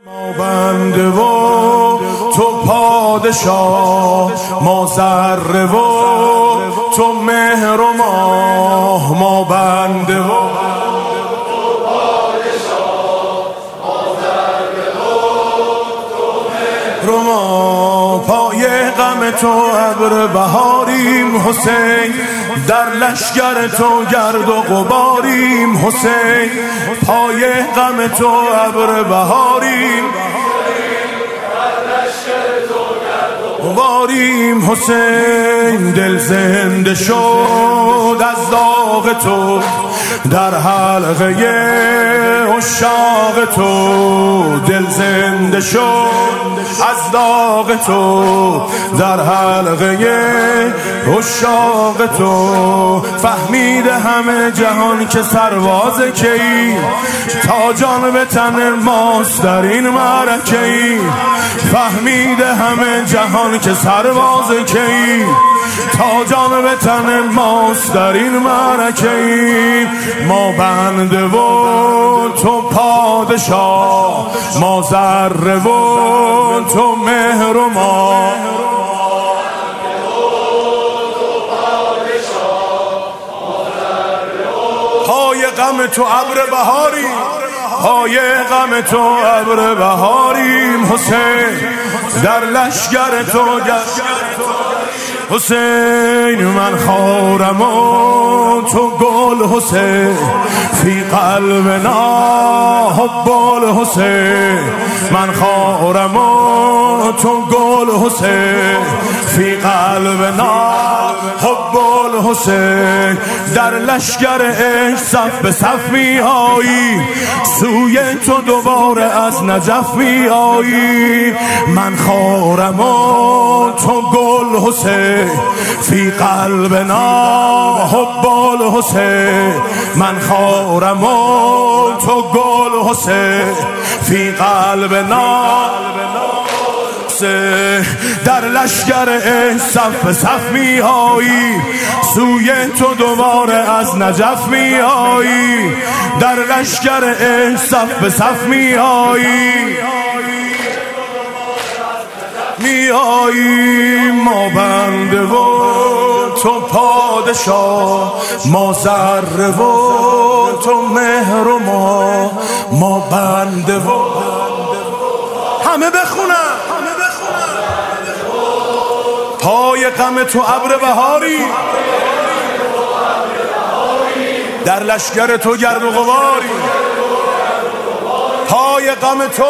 ما بنده و تو پادشاه، ما ذره و تو مهر و ماه. ما بنده و تو پادشاه، ما ذره و تو مهر و ماه. پای غم تو ابر بهاریم حسین، در لشگر تو گرد و غباریم حسین. پای غم تو ابر بهاریم، در لشگر تو گرد و غباریم حسین. دل زنده شد از داغ تو، در حلقه عشاق تو. دل زنده شد از داغ تو، در حلقه عشاق تو. فهمیده همه جهان که سرواز کی، تا جان به تن ماست در این معرکه ای. فهمیده همه جهان که سرواز کی، تا جان به تن ماست در این معرکه ای. ما بنده و تو پادشاه، ما ذره و تو مهر و ماه. پای غم تو ابر بهاریم، پای غم تو ابر بهاریم حسین. در لشگر تو حسین. من خارم و تو گل حسین، فی قلبنا حب الحسین. من خارم و تو گل حسین، فی قلبنا حب الحسین. در لشگر عشق صف به صف می آیی، سوی تو دوباره از نجف می آیی. من خارم و تو گل حسین، فی قلبنا حب الحسین. من خارم و تو گل حسین، فی قلبنا. در لشگر عشق صف به صف می آیی، سوی تو دوباره از نجف می آیی. در لشگر عشق صف به صف می آیی، می آیی. ما بنده و تو پادشاه، ما ذره و تو مهر و ماه. ما بنده و همه بخونن. پای غم تو ابر بهاری، در لشگر تو گرد و غباری. پای غم تو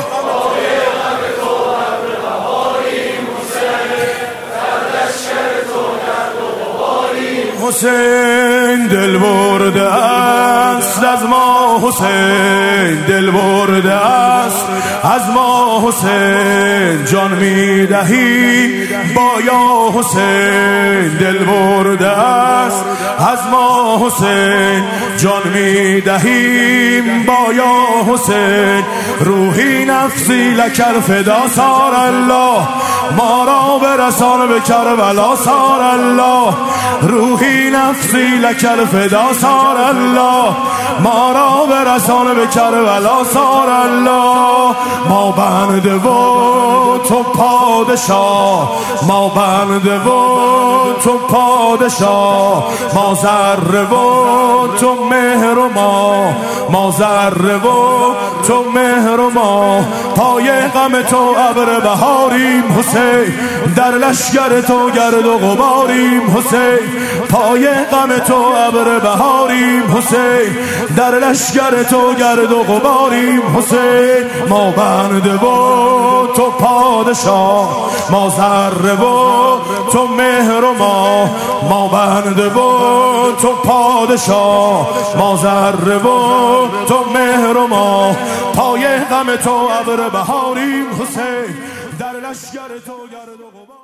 حسین. دل برده است از ما حسین، دل برده است از ما حسین. جان میدهی با یا حسین، دل برده است از ما حسین. جان میدهیم با یا حسین. روحی نفسی لکر فدا سار الله، ما را برسان به کربلا سار الله. روحی نفسی لکر فدا سار الله، ما را برسان به کربلا سار الله. ما بنده و تو پادشاه، ما بنده و تو پادشاه. ما ذره و تو مهر و ماه، ما ذره و تو مهر و ماه. پای غم تو ابر بهاریم حسین، در لشگر تو گرد و غباریم حسین. پای غم تو ابر بهاریم حسین، در لشگر تو گرد و غباریم حسین. ما بنده و تو پادشاه، ما ذره و تو مهر و ماه. ما بنده و تو پادشاه، ما ذره و تو مهر و ماه. پای غم تو ابر بهاریم حسین، در لشگر تو گرد و غبار.